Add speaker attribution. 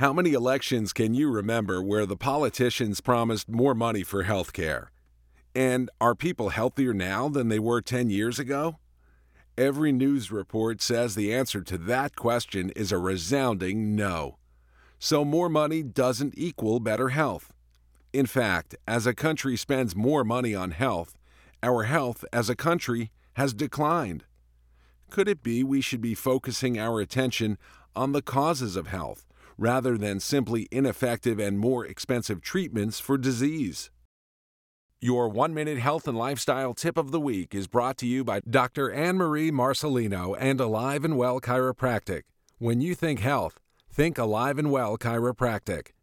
Speaker 1: How many elections can you remember where the politicians promised more money for health care? And are people healthier now than they were 10 years ago? Every news report says the answer to that question is a resounding no. So more money doesn't equal better health. In fact, as a country spends more money on health, our health as a country has declined. Could it be we should be focusing our attention on the causes of health rather than simply ineffective and more expensive treatments for disease? Your 1-minute health and lifestyle tip of the week is brought to you by Dr. Anne-Marie Marcelino and Alive and Well Chiropractic. When you think health, think Alive and Well Chiropractic.